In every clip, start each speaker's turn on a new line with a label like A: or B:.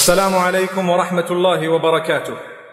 A: السلام عليكم ورحمة الله وبركاته.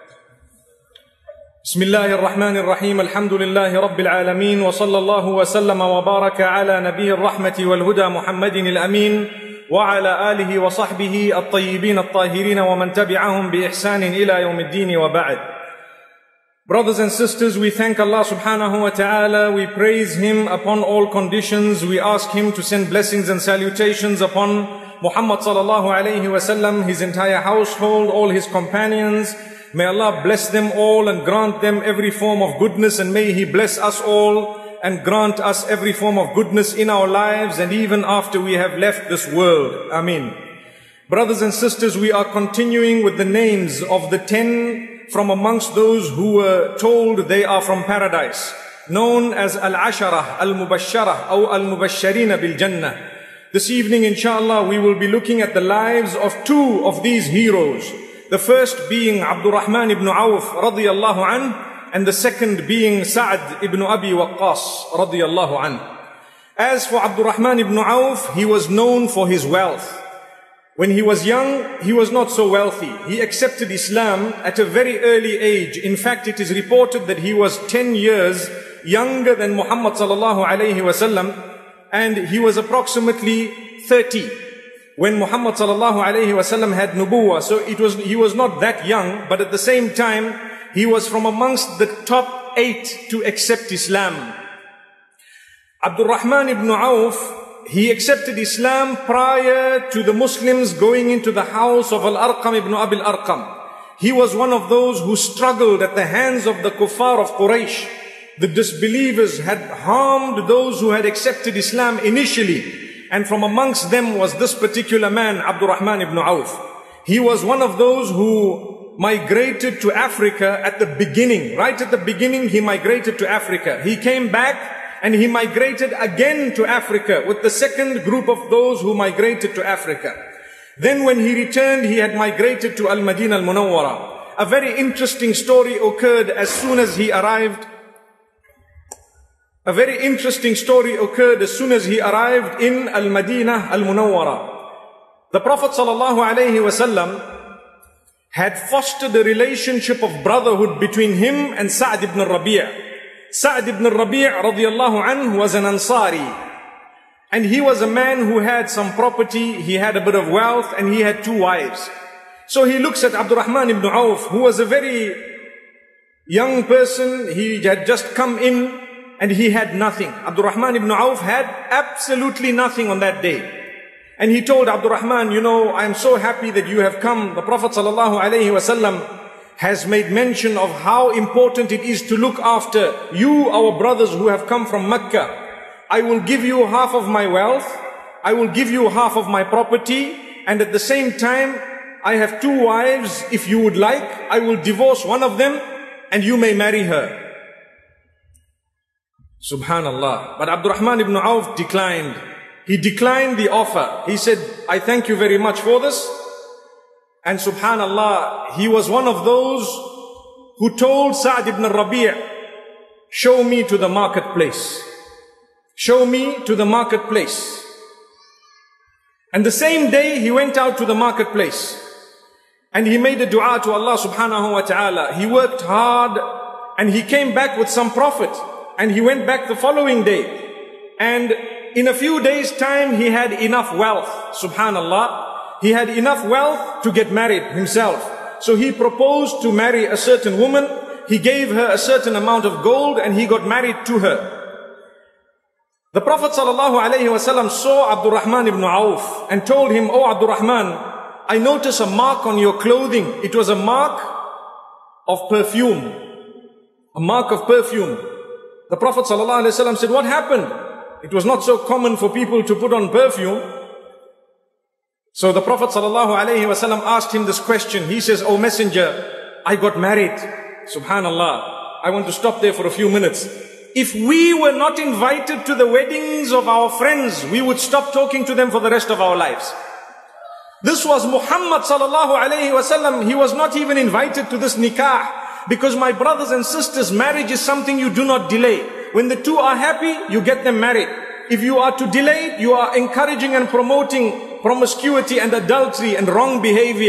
A: بسم الله الرحمن الرحيم. الحمد لله رب العالمين، وصلى الله وسلم وبارك على نبي الرحمة والهدى محمد الأمين وعلى آله وصحبه الطيبين الطاهرين ومن تبعهم بإحسان إلى يوم الدين وبعد. Brothers and sisters, we thank Allah subhanahu wa ta'ala. We praise Him upon all conditions. We ask Him to send blessings and salutations upon Muhammad sallallahu alayhi wa sallam, his entire household, all his companions. May Allah bless them all and grant them every form of goodness, and may He bless us all and grant us every form of goodness in our lives and even after we have left this world. Ameen. Brothers and sisters, we are continuing with the names of the 10 from amongst those who were told they are from paradise, known as Al-Asharah, Al-Mubashsharah, or Al-Mubashsharina bil-Jannah. This evening, inshallah, we will be looking at the lives of 2 of these heroes. The first being Abdurrahman ibn Auf radiyallahu anh, and the second being Sa'd ibn Abi Waqqas radiyallahu anh. As for Abdurrahman ibn Auf, he was known for his wealth. When he was young, he was not so wealthy. He accepted Islam at a very early age. In fact, it is reported that he was 10 years younger than Muhammad sallallahu alayhi wasallam, and he was approximately 30 when Muhammad sallallahu alayhi wasallam had nubuwah. So he was not that young, but at the same time, he was from amongst the top 8 to accept Islam. Abdurrahman ibn Auf, he accepted Islam prior to the Muslims going into the house of Al-Arqam ibn Abi Al-Arqam. He was one of those who struggled at the hands of the kuffar of Quraysh. The disbelievers had harmed those who had accepted Islam initially. And from amongst them was this particular man, Abdurrahman ibn Auf. He was one of those who migrated to Africa at the beginning. Right at the beginning, he migrated to Africa. He came back and he migrated again to Africa with the second group of those who migrated to Africa. Then when he returned, he had migrated to Al-Madinah Al-Munawwara. A very interesting story occurred as soon as he arrived. A very interesting story occurred as soon as he arrived in Al-Madinah Al-Munawwara. The Prophet sallallahu alayhi wasallam had fostered a relationship of brotherhood between him and Sa'd ibn Rabi'. Sa'd ibn Rabi' radiyallahu anhu was an Ansari. And he was a man who had some property, he had a bit of wealth, and he had 2 wives. So he looks at Abdurrahman ibn Auf, who was a very young person. He had just come in and he had nothing. Abdurrahman ibn Auf had absolutely nothing on that day. And he told Abdurrahman, you know, I am so happy that you have come. The Prophet sallallahu alayhi wasallam has made mention of how important it is to look after you, our brothers who have come from Mecca. I will give you half of my wealth. I will give you half of my property. And at the same time, I have 2 wives. If you would like, I will divorce one of them and you may marry her. Subhanallah. But Abdurrahman ibn Auf declined. He declined the offer. He said, I thank you very much for this. And subhanallah, he was one of those who told Sa'd ibn Rabi', show me to the marketplace. Show me to the marketplace. And the same day he went out to the marketplace. And he made a dua to Allah subhanahu wa ta'ala. He worked hard and he came back with some profit. And he went back the following day. And in a few days' time, he had enough wealth. Subhanallah. He had enough wealth to get married himself. So he proposed to marry a certain woman. He gave her a certain amount of gold and he got married to her. The Prophet ﷺ saw Abdurrahman ibn Auf and told him, Oh Abdurrahman, I notice a mark on your clothing. It was a mark of perfume. A mark of perfume. The Prophet ﷺ said, what happened? It was not so common for people to put on perfume. So the Prophet ﷺ asked him this question. He says, Oh Messenger, I got married. Subhanallah. I want to stop there for a few minutes. If we were not invited to the weddings of our friends, we would stop talking to them for the rest of our lives. This was Muhammad ﷺ. He was not even invited to this nikah. Because my brothers and sisters, marriage is something you do not delay. When the 2 are happy, you get them married. If you are to delay it, you are encouraging and promoting promiscuity and adultery and wrong behavior.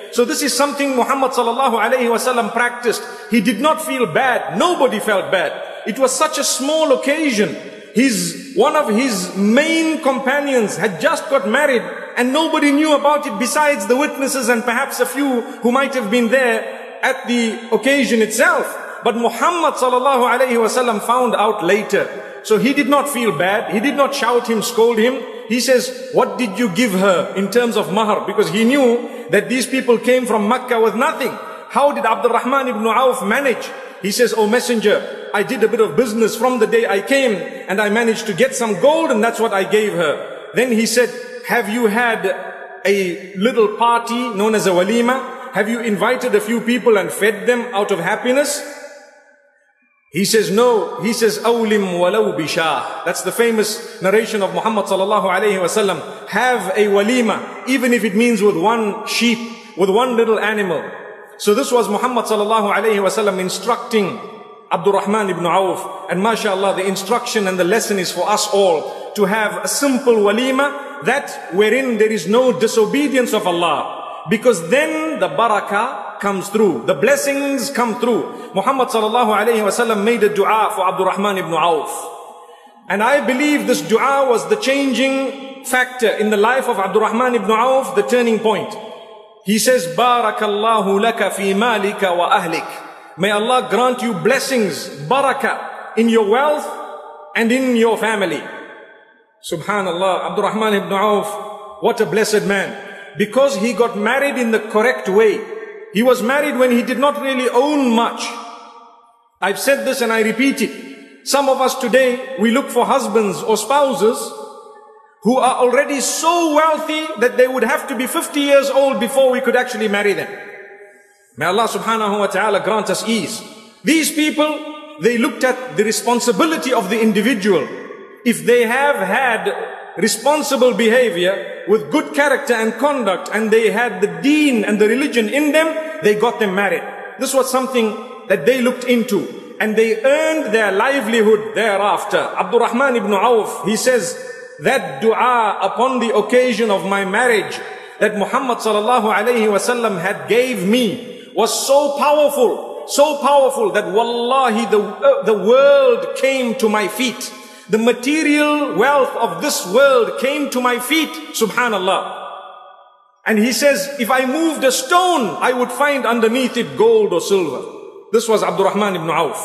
A: So this is something Muhammad sallallahu alayhi wasallam practiced. He did not feel bad. Nobody felt bad. It was such a small occasion. One of his main companions had just got married and nobody knew about it besides the witnesses and perhaps a few who might have been there at the occasion itself. But Muhammad sallallahu alayhi wasallam found out later. So he did not feel bad. He did not shout him, scold him. He says, what did you give her in terms of mahar? Because he knew that these people came from Makkah with nothing. How did Abdurrahman ibn Auf manage? He says, O Messenger, I did a bit of business from the day I came and I managed to get some gold and that's what I gave her. Then he said, have you had a little party known as a walima? Have you invited a few people and fed them out of happiness? He says, no. He says, awlim walau bishah. That's the famous narration of Muhammad sallallahu alayhi wasallam. Have a walima, even if it means with one sheep, with one little animal. So this was Muhammad sallallahu alayhi wasallam instructing Abdurrahman ibn Auf. And mashallah, the instruction and the lesson is for us all to have a simple walima, that wherein there is no disobedience of Allah. Because then the barakah comes through, the blessings come through. Muhammad sallallahu alayhi wasallam made a dua for Abdurrahman ibn Auf. And I believe this dua was the changing factor in the life of Abdurrahman ibn Auf, the turning point. He says, Barakallahu laka fi malika wa ahlik. May Allah grant you blessings, barakah, in your wealth and in your family. Subhanallah, Abdurrahman ibn Auf, what a blessed man. Because he got married in the correct way. He was married when he did not really own much. I've said this and I repeat it. Some of us today, we look for husbands or spouses who are already so wealthy that they would have to be 50 years old before we could actually marry them. May Allah subhanahu wa ta'ala grant us ease. These people, they looked at the responsibility of the individual. If they have had responsible behavior with good character and conduct and they had the deen and the religion in them, they got them married. This was something that they looked into and they earned their livelihood thereafter. Abdurrahman ibn Auf, he says, that dua upon the occasion of my marriage that Muhammad sallallahu alayhi wasallam had gave me was so powerful that wallahi the world came to my feet. The material wealth of this world came to my feet, subhanallah. And he says, if I moved a stone, I would find underneath it gold or silver. This was Abdurrahman ibn Auf.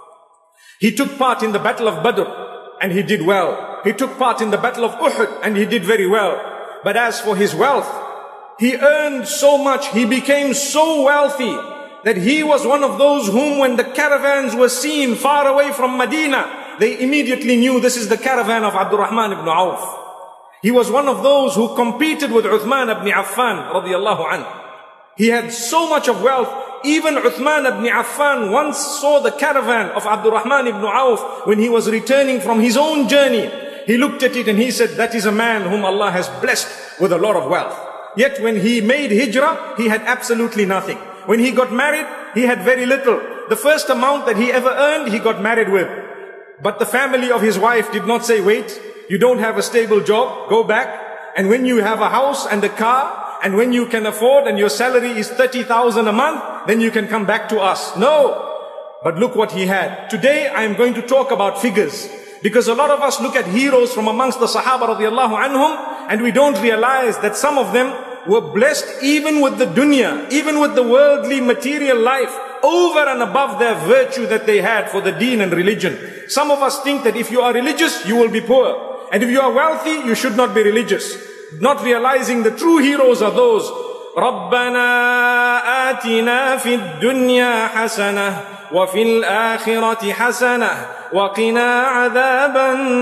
A: He took part in the battle of Badr and he did well. He took part in the battle of Uhud and he did very well. But as for his wealth, he earned so much, he became so wealthy that he was one of those whom when the caravans were seen far away from Medina, they immediately knew this is the caravan of Abdurrahman ibn Auf. He was one of those who competed with Uthman ibn Affan radiyallahu anhu. He had so much of wealth. Even Uthman ibn Affan once saw the caravan of Abdurrahman ibn Auf when he was returning from his own journey. He looked at it and he said, that is a man whom Allah has blessed with a lot of wealth. Yet when he made hijrah, he had absolutely nothing. When he got married, he had very little. The first amount that he ever earned, he got married with. But the family of his wife did not say, wait, you don't have a stable job, go back. And when you have a house and a car, and when you can afford and your salary is 30,000 a month, then you can come back to us. No. But look what he had. Today I am going to talk about figures. Because a lot of us look at heroes from amongst the Sahaba radiallahu anhum, and we don't realize that some of them were blessed even with the dunya, even with the worldly material life, over and above their virtue that they had for the deen and religion. Some of us think that if you are religious, you will be poor. And if you are wealthy, you should not be religious. Not realizing the true heroes are those. رَبَّنَا آتِنَا فِي الدُّنْيَا حَسَنَةً وَفِي الْآخِرَةِ حَسَنَةً وَقِنَا عَذَابَ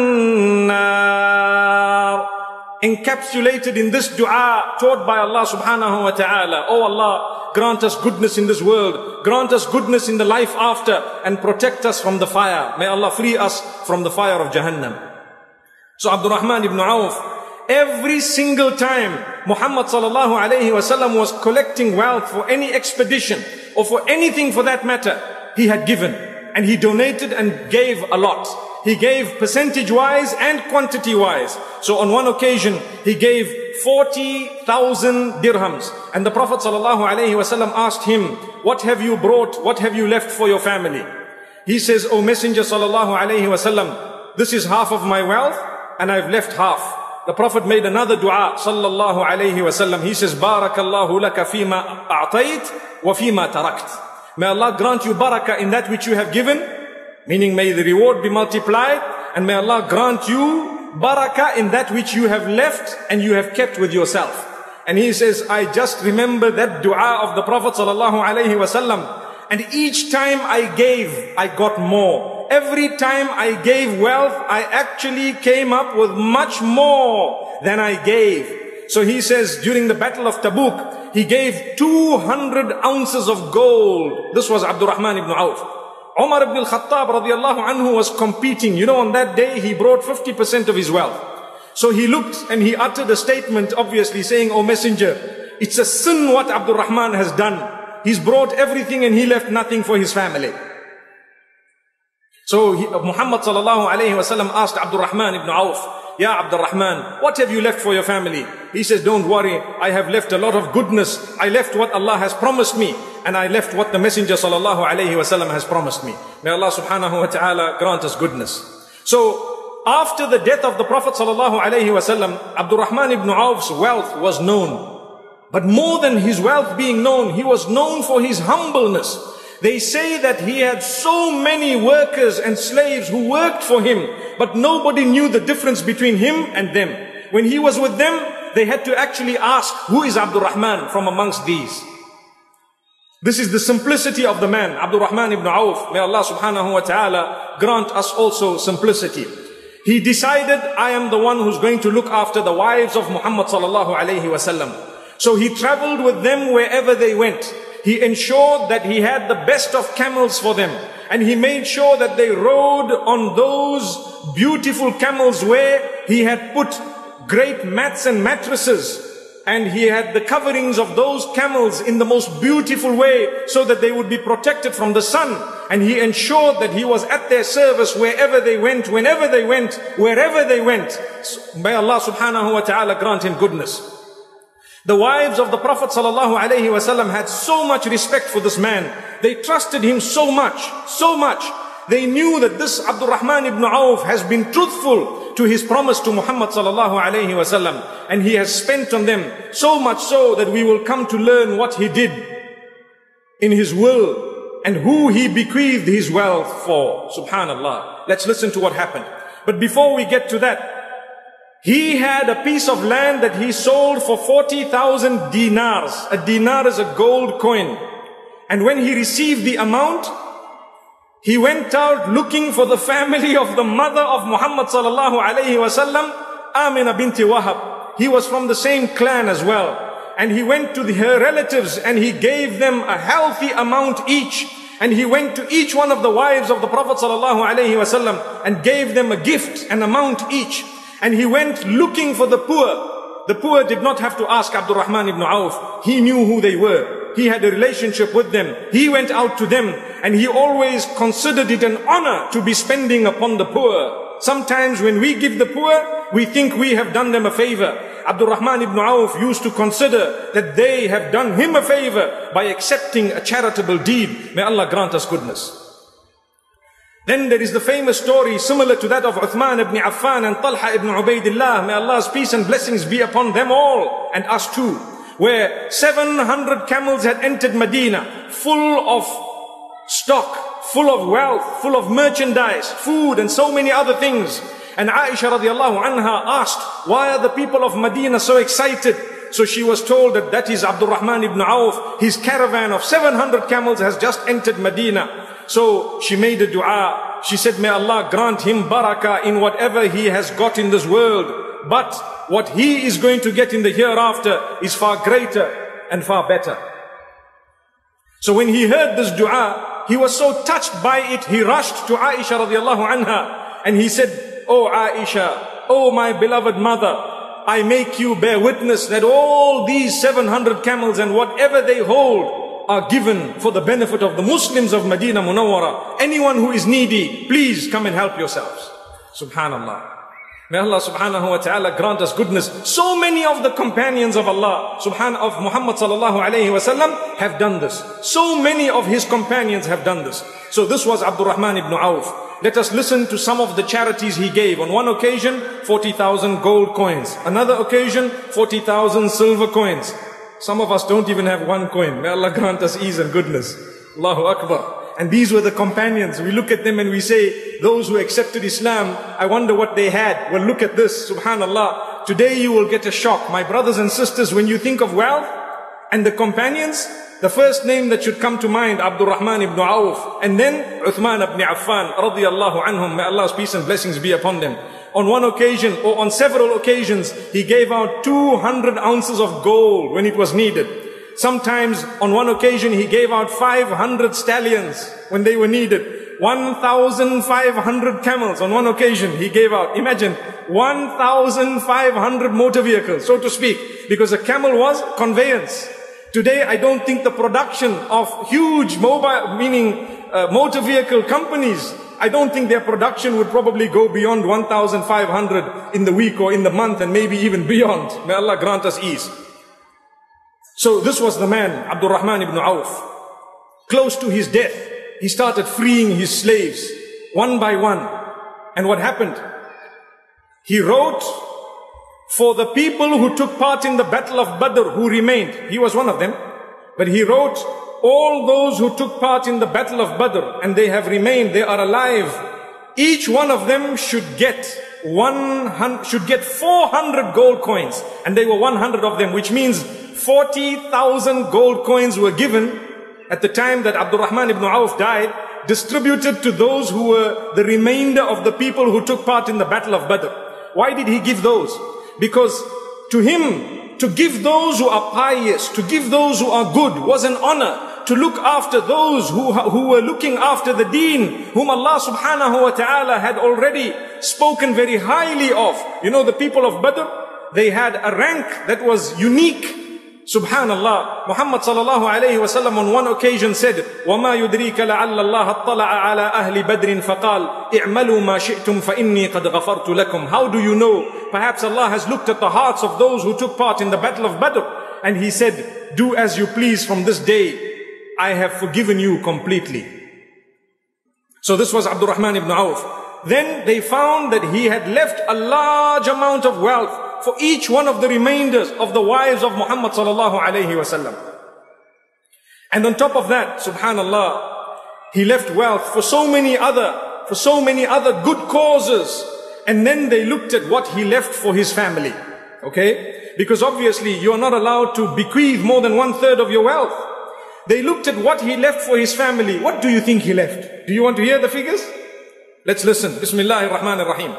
A: النَّارِ. Encapsulated in this dua taught by Allah subhanahu wa ta'ala. Oh Allah, grant us goodness in this world. Grant us goodness in the life after. And protect us from the fire. May Allah free us from the fire of Jahannam. So Abdurrahman ibn Auf, every single time Muhammad sallallahu alayhi wasallam was collecting wealth for any expedition or for anything for that matter, he had given. And he donated and gave a lot. He gave percentage-wise and quantity-wise. So on one occasion, he gave 40,000 dirhams. And the Prophet ﷺ asked him, what have you brought? What have you left for your family? He says, O Messenger ﷺ, this is half of my wealth and I've left half. The Prophet made another dua sallallahu alayhi wasallam. He says, Barakallahu laka fima a'tayt wa fima tarakt. May Allah grant you barakah in that which you have given, meaning may the reward be multiplied, and may Allah grant you barakah in that which you have left and you have kept with yourself. And he says, I just remember that dua of the Prophet sallallahu alayhi wasallam, and each time I gave, I got more. Every time I gave wealth, I actually came up with much more than I gave. So he says, during the Battle of Tabuk, he gave 200 ounces of gold. This was Abdurrahman ibn Auf. Umar ibn al-Khattab radiallahu anhu was competing. You know, on that day, he brought 50% of his wealth. So he looked and he uttered a statement, obviously saying, O Messenger, it's a sin what Abdurrahman has done. He's brought everything and he left nothing for his family. So Muhammad sallallahu alayhi wasallam asked Abdurrahman ibn Auf, Ya Abdurrahman, what have you left for your family? He says, don't worry, I have left a lot of goodness. I left what Allah has promised me, and I left what the Messenger sallallahu alayhi wasallam has promised me. May Allah subhanahu wa ta'ala grant us goodness. So after the death of the Prophet sallallahu alayhi wasallam, Abdurrahman ibn Auf's wealth was known. But more than his wealth being known, he was known for his humbleness. They say that he had so many workers and slaves who worked for him, but nobody knew the difference between him and them. When he was with them, they had to actually ask, who is Abdurrahman from amongst these? This is the simplicity of the man, Abdurrahman ibn Auf. May Allah subhanahu wa ta'ala grant us also simplicity. He decided, I am the one who's going to look after the wives of Muhammad sallallahu alayhi wasallam. So he traveled with them wherever they went. He ensured that he had the best of camels for them. And he made sure that they rode on those beautiful camels where he had put great mats and mattresses. And he had the coverings of those camels in the most beautiful way so that they would be protected from the sun. And he ensured that he was at their service wherever they went, whenever they went, wherever they went. So may Allah subhanahu wa ta'ala grant him goodness. The wives of the Prophet ﷺ had so much respect for this man. They trusted him so much, so much. They knew that this Abdurrahman ibn Auf has been truthful to his promise to Muhammad ﷺ, and he has spent on them so much so that we will come to learn what he did in his will and who he bequeathed his wealth for. Subhanallah. Let's listen to what happened. But before we get to that, he had a piece of land that he sold for 40,000 dinars. A dinar is a gold coin. And when he received the amount, he went out looking for the family of the mother of Muhammad sallallahu alayhi wasallam, Amina binti Wahab. He was from the same clan as well. And he went to her relatives and he gave them a healthy amount each. And he went to each one of the wives of the Prophet sallallahu alayhi wasallam and gave them a gift, an amount each. And he went looking for the poor. The poor did not have to ask Abdurrahman ibn Auf. He knew who they were. He had a relationship with them. He went out to them and he always considered it an honor to be spending upon the poor. Sometimes when we give the poor, we think we have done them a favor. Abdurrahman ibn Auf used to consider that they have done him a favor by accepting a charitable deed. May Allah grant us goodness. Then there is the famous story similar to that of Uthman ibn Affan and Talha ibn Ubaidillah. May Allah's peace and blessings be upon them all and us too. Where 700 camels had entered Medina, full of stock, full of wealth, full of merchandise, food and so many other things. And Aisha radiallahu anha asked, why are the people of Medina so excited? So she was told that that is Abdurrahman ibn Auf. His caravan of 700 camels has just entered Medina. So she made a dua. She said, may Allah grant him barakah in whatever he has got in this world. But what he is going to get in the hereafter is far greater and far better. So when he heard this dua, he was so touched by it, he rushed to Aisha radiallahu anha and he said, oh Aisha, oh my beloved mother, I make you bear witness that all these 700 camels and whatever they hold are given for the benefit of the Muslims of Medina Munawwara. Anyone who is needy, please come and help yourselves. Subhanallah. May Allah subhanahu wa ta'ala grant us goodness. So many of the companions of Allah, of Muhammad sallallahu alayhi wa sallam, have done this. So many of his companions have done this. So this was Abdurrahman ibn Auf. Let us listen to some of the charities he gave. On one occasion, 40,000 gold coins. Another occasion, 40,000 silver coins. Some of us don't even have one coin. May Allah grant us ease and goodness. Allahu Akbar. And these were the companions. We look at them and we say, those who accepted Islam, I wonder what they had. Well, look at this, subhanallah. Today you will get a shock. My brothers and sisters, when you think of wealth and the companions, the first name that should come to mind, Abdurrahman ibn Auf, and then Uthman ibn Affan, radiyallahu anhum. May Allah's peace and blessings be upon them. On one occasion, or on several occasions, he gave out 200 ounces of gold when it was needed. Sometimes on one occasion he gave out 500 stallions when they were needed. 1,500 camels on one occasion he gave out. Imagine 1,500 motor vehicles, so to speak, because a camel was conveyance. Today I don't think the production of huge motor vehicle companies, I don't think their production would probably go beyond 1,500 in the week or in the month, and maybe even beyond. May Allah grant us ease. So this was the man, Abdurrahman ibn Auf. Close to his death, he started freeing his slaves, one by one. And what happened? He wrote for the people who took part in the battle of Badr, who remained. He was one of them. But he wrote, all those who took part in the battle of Badr, and they have remained, they are alive, each one of them should get 400 gold coins. And there were 100 of them, which means 40,000 gold coins were given at the time that Abdurrahman ibn Auf died, distributed to those who were the remainder of the people who took part in the battle of Badr. Why did he give those? Because to him, to give those who are pious, to give those who are good, was an honor. To look after those who were looking after the deen, whom Allah subhanahu wa ta'ala had already spoken very highly of. You know, the people of Badr, they had a rank that was unique. Subhanallah, Muhammad sallallahu alayhi wa sallam on one occasion said, وَمَا يُدْرِيكَ لَعَلَّ اللَّهَ اطَّلَعَ عَلَىٰ أَهْلِ بَدْرٍ فَقَالْ اِعْمَلُوا مَا شِئْتُمْ فَإِنِّي قَدْ غَفَرْتُ لَكُمْ. How do you know? Perhaps Allah has looked at the hearts of those who took part in the battle of Badr, and He said, do as you please from this day. I have forgiven you completely. So this was Abdurrahman ibn Auf. Then they found that he had left a large amount of wealth for each one of the remainders of the wives of Muhammad sallallahu alayhi wa sallam. And on top of that, subhanallah, he left wealth for so many other good causes. And then they looked at what he left for his family. Okay? Because obviously you are not allowed to bequeath more than 1/3 of your wealth. They looked at what he left for his family. What do you think he left? Do you want to hear the figures? Let's listen. Bismillahir Rahmanir Rahim.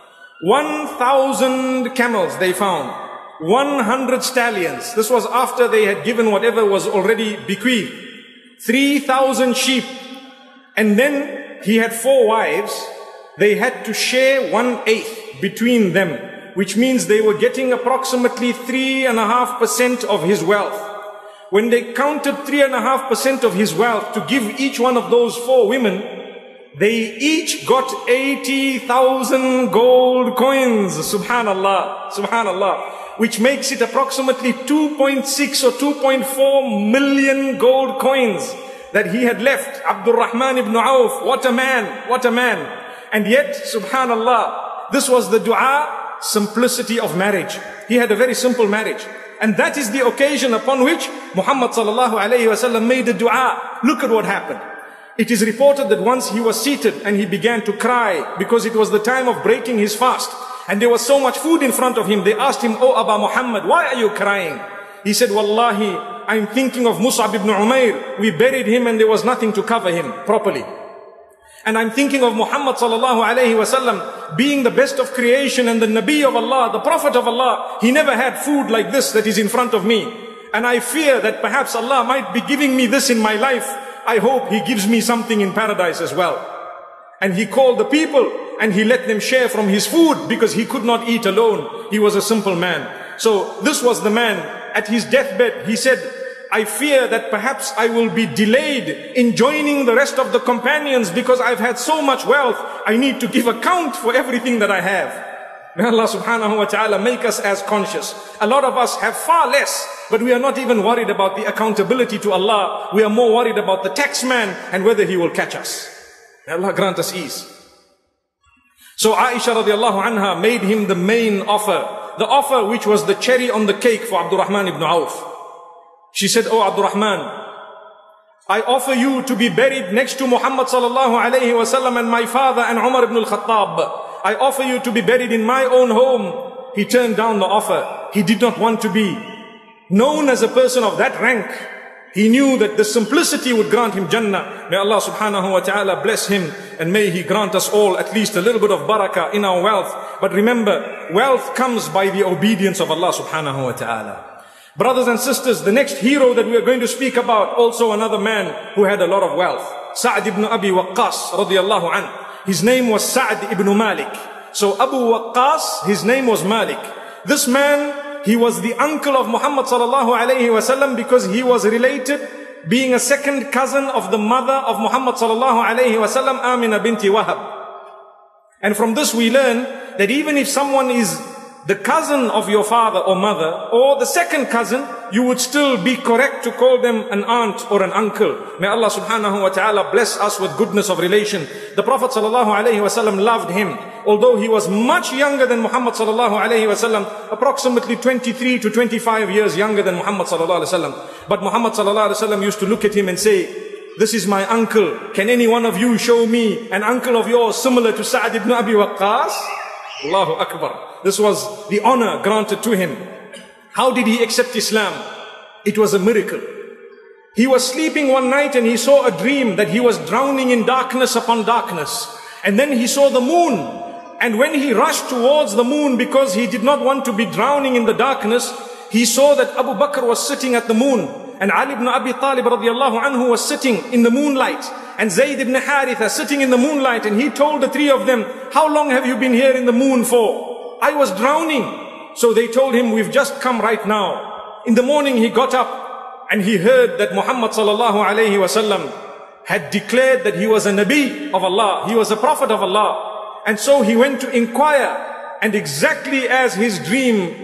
A: 1,000 camels they found. 100 stallions. This was after they had given whatever was already bequeathed. 3,000 sheep. And then he had 4 wives. They had to share 1/8 between them, which means they were getting approximately 3.5% of his wealth. When they counted 3.5% of his wealth to give each one of those 4 women, they each got 80,000 gold coins. Subhanallah, subhanallah. Which makes it approximately 2.6 or 2.4 million gold coins that he had left. Abdurrahman ibn Auf, what a man, what a man. And yet, subhanallah, this was the dua, simplicity of marriage. He had a very simple marriage. And that is the occasion upon which Muhammad sallallahu alayhi wa sallam made a dua. Look at what happened. It is reported that once he was seated and he began to cry because it was the time of breaking his fast. And there was so much food in front of him. They asked him, "Oh Aba Muhammad, why are you crying?" He said, "Wallahi, I'm thinking of Mus'ab ibn Umair. We buried him and there was nothing to cover him properly. And I'm thinking of Muhammad sallallahu alayhi wa sallam being the best of creation and the Nabi of Allah, the Prophet of Allah. He never had food like this that is in front of me. And I fear that perhaps Allah might be giving me this in my life. I hope He gives me something in paradise as well." And he called the people and he let them share from his food because he could not eat alone. He was a simple man. So this was the man at his deathbed. He said, "I fear that perhaps I will be delayed in joining the rest of the companions because I've had so much wealth. I need to give account for everything that I have." May Allah subhanahu wa ta'ala make us as conscious. A lot of us have far less, but we are not even worried about the accountability to Allah. We are more worried about the taxman and whether he will catch us. May Allah grant us ease. So Aisha radiallahu anha made him the main offer. The offer which was the cherry on the cake for Abdurrahman ibn Auf. She said, "Oh Abdurrahman, I offer you to be buried next to Muhammad sallallahu alayhi wa sallam and my father and Umar ibn al-Khattab. I offer you to be buried in my own home." He turned down the offer. He did not want to be known as a person of that rank. He knew that the simplicity would grant him Jannah. May Allah subhanahu wa ta'ala bless him, and may He grant us all at least a little bit of barakah in our wealth. But remember, wealth comes by the obedience of Allah subhanahu wa ta'ala. Brothers and sisters, the next hero that we are going to speak about, also another man who had a lot of wealth. Sa'd ibn Abi Waqqas radiyallahu anhu. His name was Sa'd ibn Malik. So Abu Waqqas, his name was Malik. This man, he was the uncle of Muhammad sallallahu alayhi wa sallam because he was related, being a second cousin of the mother of Muhammad sallallahu alayhi wa sallam, Amina binti Wahab. And from this we learn that even if someone is the cousin of your father or mother, or the second cousin, you would still be correct to call them an aunt or an uncle. May Allah subhanahu wa ta'ala bless us with goodness of relation. The Prophet sallallahu alayhi wa sallam loved him, although he was much younger than Muhammad sallallahu alayhi wa sallam, approximately 23 to 25 years younger than Muhammad sallallahu alayhi wa sallam. But Muhammad sallallahu alayhi wa sallam used to look at him and say, "This is my uncle. Can any one of you show me an uncle of yours similar to Sa'd ibn Abi Waqqas?" Allahu Akbar. This was the honor granted to him. How did he accept Islam? It was a miracle. He was sleeping one night and he saw a dream that he was drowning in darkness upon darkness. And then he saw the moon. And when he rushed towards the moon because he did not want to be drowning in the darkness, he saw that Abu Bakr was sitting at the moon. And Ali ibn Abi Talib radiallahu anhu was sitting in the moonlight. And Zayd ibn Haritha sitting in the moonlight. And he told the three of them, "How long have you been here in the moon for?" "I was drowning." So they told him, "We've just come right now." In the morning he got up and he heard that Muhammad sallallahu alayhi wa sallam had declared that he was a Nabi of Allah. He was a prophet of Allah. And so he went to inquire, and exactly as his dream,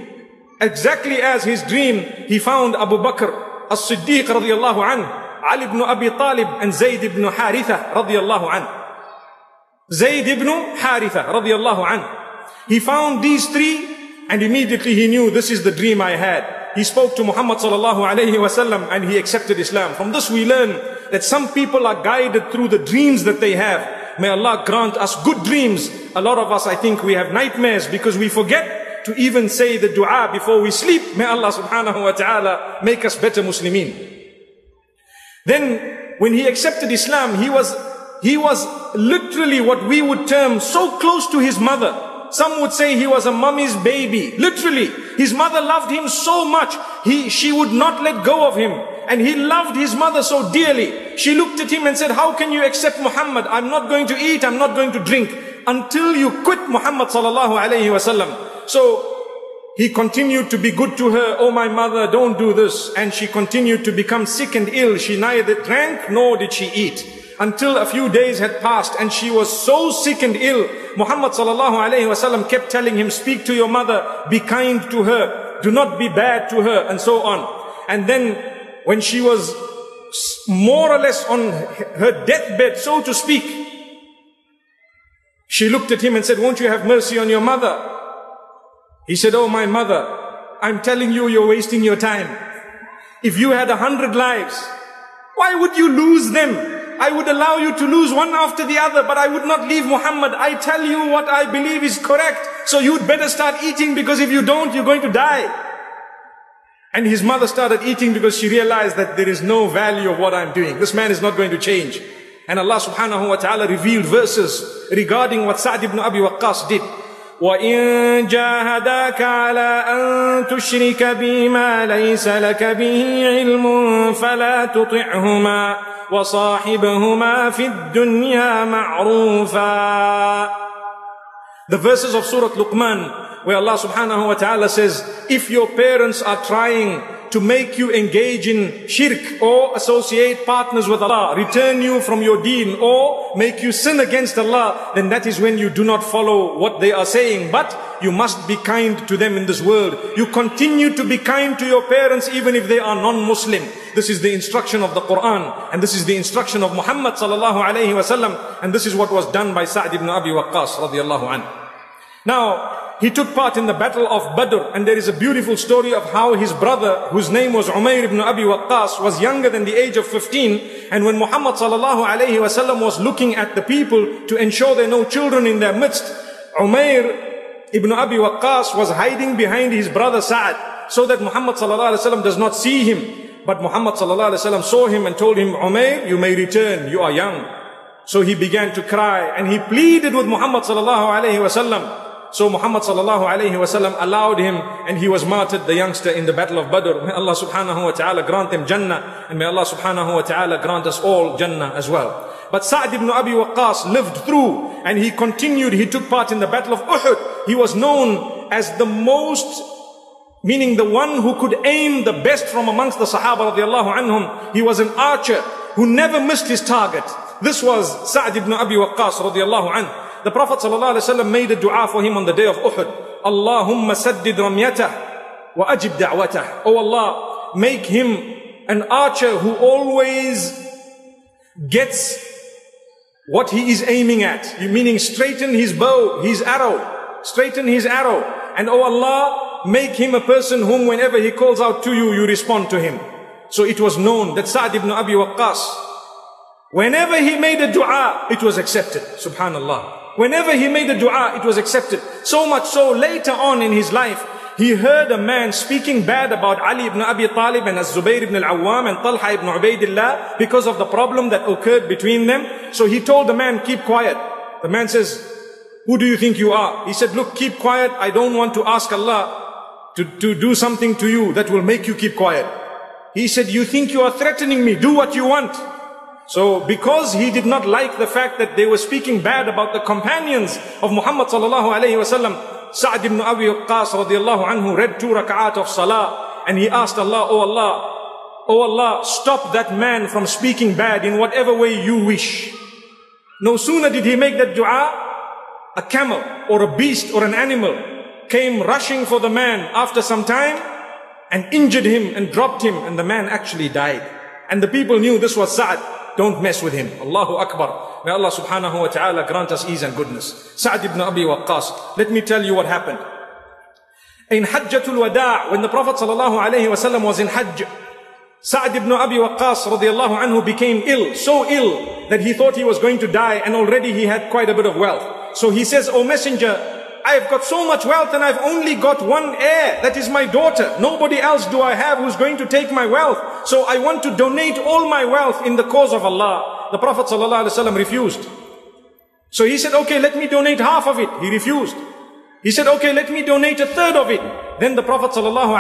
A: he found Abu Bakr as-Siddiq radiyallahu anhu, Ali ibn Abi Talib, and Zayd ibn Haritha radiyallahu anhu. Zayd ibn Haritha radiyallahu anhu. He found these three, and immediately he knew, this is the dream I had. He spoke to Muhammad sallallahu alayhi wa sallam and he accepted Islam. From this we learn that some people are guided through the dreams that they have. May Allah grant us good dreams. A lot of us, I think, we have nightmares because we forget to even say the dua before we sleep. May Allah subhanahu wa ta'ala make us better Muslimin. Then when he accepted Islam, he was literally what we would term so close to his mother. Some would say he was a mummy's baby. Literally, his mother loved him so much, she would not let go of him. And he loved his mother so dearly. She looked at him and said, "How can you accept Muhammad? I'm not going to eat, I'm not going to drink until you quit Muhammad sallallahu alayhi wa sallam." So he continued to be good to her. "Oh my mother, don't do this." And she continued to become sick and ill. She neither drank nor did she eat. Until a few days had passed and she was so sick and ill. Muhammad sallallahu alayhi wa sallam kept telling him, "Speak to your mother, be kind to her, do not be bad to her," and so on. And then when she was more or less on her deathbed, so to speak, she looked at him and said, "Won't you have mercy on your mother?" He said, "Oh my mother, I'm telling you, you're wasting your time. If you had 100 lives, why would you lose them? I would allow you to lose one after the other, but I would not leave Muhammad. I tell you what I believe is correct, so you'd better start eating, because if you don't, you're going to die." And his mother started eating because she realized that there is no value of what I'm doing. This man is not going to change. And Allah subhanahu wa ta'ala revealed verses regarding what Sa'd ibn Abi Waqqas did. وَإِن جَاهَدَاكَ عَلَىٰ أَن تُشْرِكَ بِي مَا لَيْسَ لَكَ بِهِ عِلْمٌ فَلَا تُطِعْهُمَا وَصَاحِبْهُمَا فِي الدُّنْيَا مَعْرُوفًا. The verses of Surah Luqman, where Allah subhanahu wa ta'ala says, if your parents are trying to make you engage in shirk or associate partners with Allah, return you from your deen or make you sin against Allah, then that is when you do not follow what they are saying. But you must be kind to them in this world. You continue to be kind to your parents even if they are non-Muslim. This is the instruction of the Quran, and this is the instruction of Muhammad sallallahu alayhi wasallam, and this is what was done by Sa'd ibn Abi Waqqas radiyallahu anhu. Now, he took part in the battle of Badr, and there is a beautiful story of how his brother, whose name was Umayr ibn Abi Waqqas, was younger than the age of 15, and when Muhammad sallallahu alayhi wasallam was looking at the people to ensure there are no children in their midst, Umayr ibn Abi Waqqas was hiding behind his brother Sa'd, so that Muhammad sallallahu alayhi wasallam does not see him. But Muhammad sallallahu alayhi wasallam saw him and told him, Umayr, you may return, you are young. So he began to cry, and he pleaded with Muhammad sallallahu alayhi wasallam. So Muhammad sallallahu alayhi wasallam allowed him, and he was martyred, the youngster, in the battle of Badr. May Allah subhanahu wa ta'ala grant him Jannah, and may Allah subhanahu wa ta'ala grant us all Jannah as well. But Sa'd ibn Abi Waqqas lived through, and he continued, he took part in the battle of Uhud. He was known as the most, meaning the one who could aim the best from amongst the Sahaba radiallahu anhum. He was an archer who never missed his target. This was Sa'd ibn Abi Waqqas radiallahu anhu. The Prophet ﷺ made a dua for him on the day of Uhud. Allahumma saddid ramyatah wa ajib da'watah. Oh Allah, make him an archer who always gets what he is aiming at. Meaning straighten his bow, his arrow. Straighten his arrow. And oh Allah, make him a person whom whenever he calls out to you, you respond to him. So it was known that Sa'd ibn Abi Waqqas, whenever he made a dua, it was accepted. Subhanallah. Whenever he made a dua, it was accepted. So much so, later on in his life, he heard a man speaking bad about Ali ibn Abi Talib and Az-Zubayr ibn al-Awwam and Talha ibn Ubaidillah because of the problem that occurred between them. So he told the man, keep quiet. The man says, who do you think you are? He said, look, keep quiet. I don't want to ask Allah to do something to you that will make you keep quiet. He said, you think you are threatening me? Do what you want. So because he did not like the fact that they were speaking bad about the companions of Muhammad sallallahu alayhi wasallam, Sa'd ibn Abi Waqqas radiallahu anhu read 2 rak'at of salah, and he asked Allah, oh Allah, stop that man from speaking bad in whatever way you wish. No sooner did he make that dua, a camel or a beast or an animal came rushing for the man after some time and injured him and dropped him, and the man actually died. And the people knew this was Sa'd. Don't mess with him. Allahu Akbar. May Allah subhanahu wa ta'ala grant us ease and goodness. Sa'd ibn Abi Waqqas. Let me tell you what happened. In Hajjatul Wada', when the Prophet sallallahu alayhi wa sallam was in Hajj, Sa'd ibn Abi Waqqas radiallahu anhu became ill, so ill that he thought he was going to die, and already he had quite a bit of wealth. So he says, O Messenger, I've got so much wealth and I've only got one heir, that is my daughter. Nobody else do I have who's going to take my wealth. So I want to donate all my wealth in the cause of Allah. The Prophet ﷺ refused. So he said, okay, let me donate half of it. He refused. He said, okay, let me donate a third of it. Then the Prophet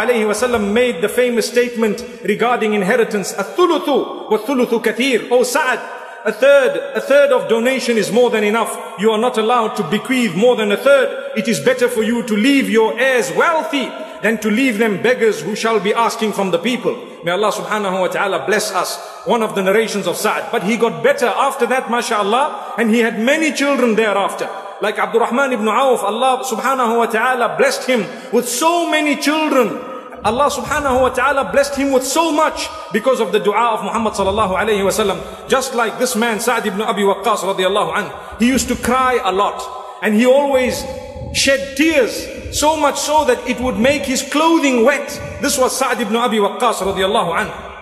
A: ﷺ made the famous statement regarding inheritance, الثُّلُثُ وَالثُّلُثُ كَثِيرٌ. Oh Sa'd, a third of donation is more than enough. You are not allowed to bequeath more than a third. It is better for you to leave your heirs wealthy than to leave them beggars who shall be asking from the people. May Allah subhanahu wa ta'ala bless us. One of the narrations of Sa'd. But he got better after that, mashallah, and he had many children thereafter. Like Abdurrahman ibn Auf, Allah subhanahu wa ta'ala blessed him with so many children. Allah subhanahu wa ta'ala blessed him with so much because of the dua of Muhammad sallallahu alayhi wa sallam. Just like this man, Sa'd ibn Abi Waqqas radiallahu anhu. He used to cry a lot, and he always shed tears, so much so that it would make his clothing wet. This was Sa'd ibn Abi Waqqas radiallahu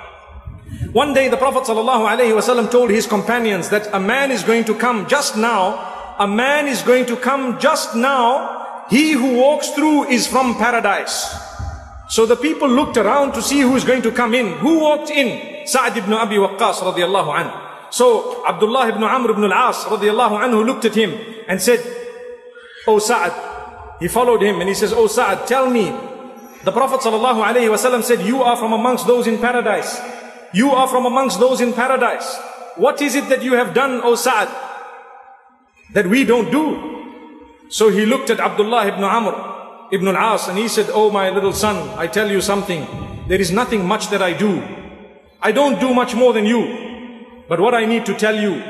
A: anhu. One day the Prophet sallallahu alayhi wa sallam told his companions that a man is going to come just now. A man is going to come just now. He who walks through is from paradise. So the people looked around to see who is going to come in. Who walked in? Sa'd ibn Abi Waqqas radiallahu anhu. So Abdullah ibn Amr ibn al-As radiallahu anhu looked at him and said, O Sa'd. He followed him and he says, O Sa'd, tell me. The Prophet sallallahu alayhi wa sallam said, you are from amongst those in paradise. You are from amongst those in paradise. What is it that you have done, O Sa'd, that we don't do? So he looked at Abdullah ibn Amr ibn al-As and he said, oh my little son, I tell you something. there is nothing much that I do. I don't do much more than you. But what I need to tell you,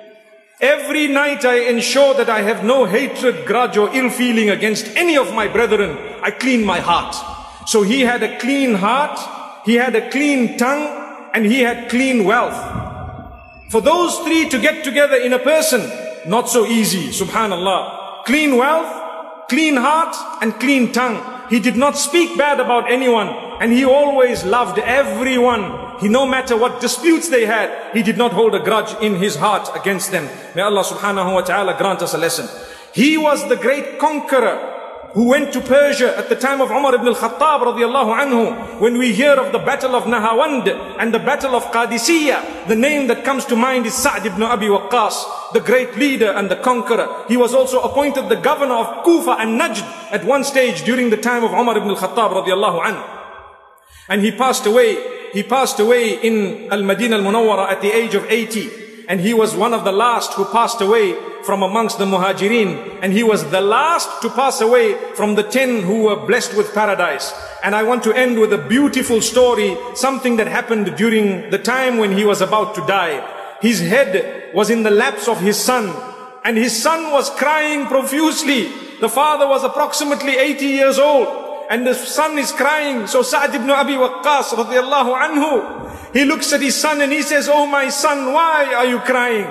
A: every night I ensure that I have no hatred, grudge or ill feeling against any of my brethren. I clean my heart. So he had a clean heart, he had a clean tongue, and he had clean wealth. For those three to get together in a person, not so easy, subhanallah. Clean wealth, clean heart, and clean tongue. He did not speak bad about anyone, and he always loved everyone. He, no matter what disputes they had, he did not hold a grudge in his heart against them. May Allah subhanahu wa ta'ala grant us a lesson. He was the great conqueror who went to Persia at the time of Umar ibn al-Khattab radiallahu anhu. When we hear of the battle of Nahawand and the battle of Qadisiyah, the name that comes to mind is Sa'd ibn Abi Waqqas, the great leader and the conqueror. He was also appointed the governor of Kufa and Najd at one stage during the time of Umar ibn al-Khattab radiallahu anhu. And he passed away. He passed away in Al-Madinah Al-Munawwara at the age of 80. And he was one of the last who passed away from amongst the Muhajirin. And he was the last to pass away from the 10 who were blessed with paradise. And I want to end with a beautiful story, something that happened during the time when he was about to die. His head was in the laps of his son, and his son was crying profusely. The father was approximately 80 years old. And the son is crying. So Sa'd ibn Abi Waqqas radiallahu anhu, he looks at his son and he says, "Oh my son, why are you crying?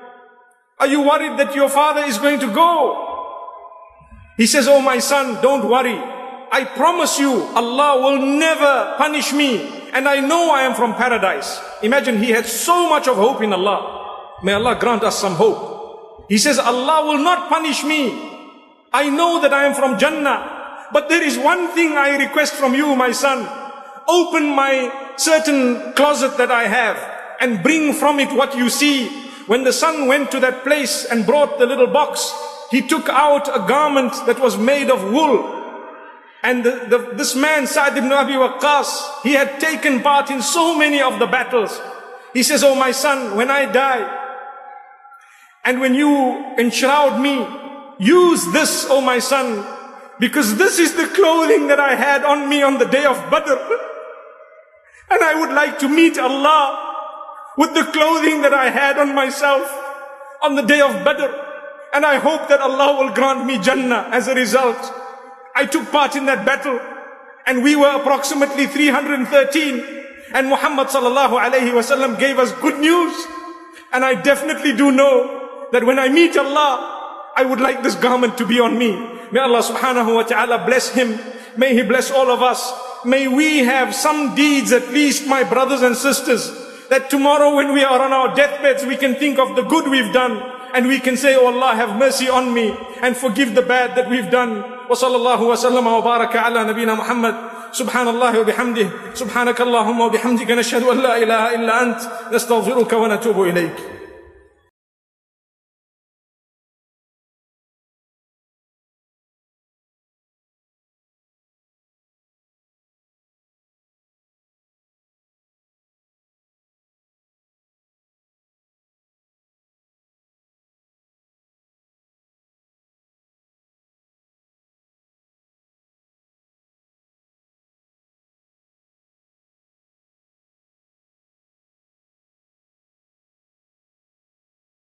A: Are you worried that your father is going to go?" He says, "Oh my son, don't worry. I promise you, Allah will never punish me. And I know I am from paradise." Imagine, he had so much of hope in Allah. May Allah grant us some hope. He says, "Allah will not punish me. I know that I am from Jannah. But there is one thing I request from you, my son. Open my certain closet that I have and bring from it what you see." When the son went to that place and brought the little box, he took out a garment that was made of wool. And this man, Sa'd ibn Abi Waqqas, he had taken part in so many of the battles. He says, "Oh my son, when I die, and when you enshroud me, use this, oh my son, because this is the clothing that I had on me on the day of Badr. And I would like to meet Allah with the clothing that I had on myself on the day of Badr. And I hope that Allah will grant me Jannah as a result." I took part in that battle, and we were approximately 313. And Muhammad sallallahu alayhi wasallam gave us good news. And I definitely do know that when I meet Allah, I would like this garment to be on me. May Allah subhanahu wa ta'ala bless him. May he bless all of us. May we have some deeds, at least, my brothers and sisters, that tomorrow when we are on our deathbeds, we can think of the good we've done, and we can say, "Oh Allah, have mercy on me and forgive the bad that we've done." Wa sallallahu wa sallama wa baraka ala nabina Muhammad. Subhanallah wa bihamdih. Subhanakallahumma wa bihamdika nashhadu an la ilaha illa ant. Nastaghfiruka wa natubu ilayk.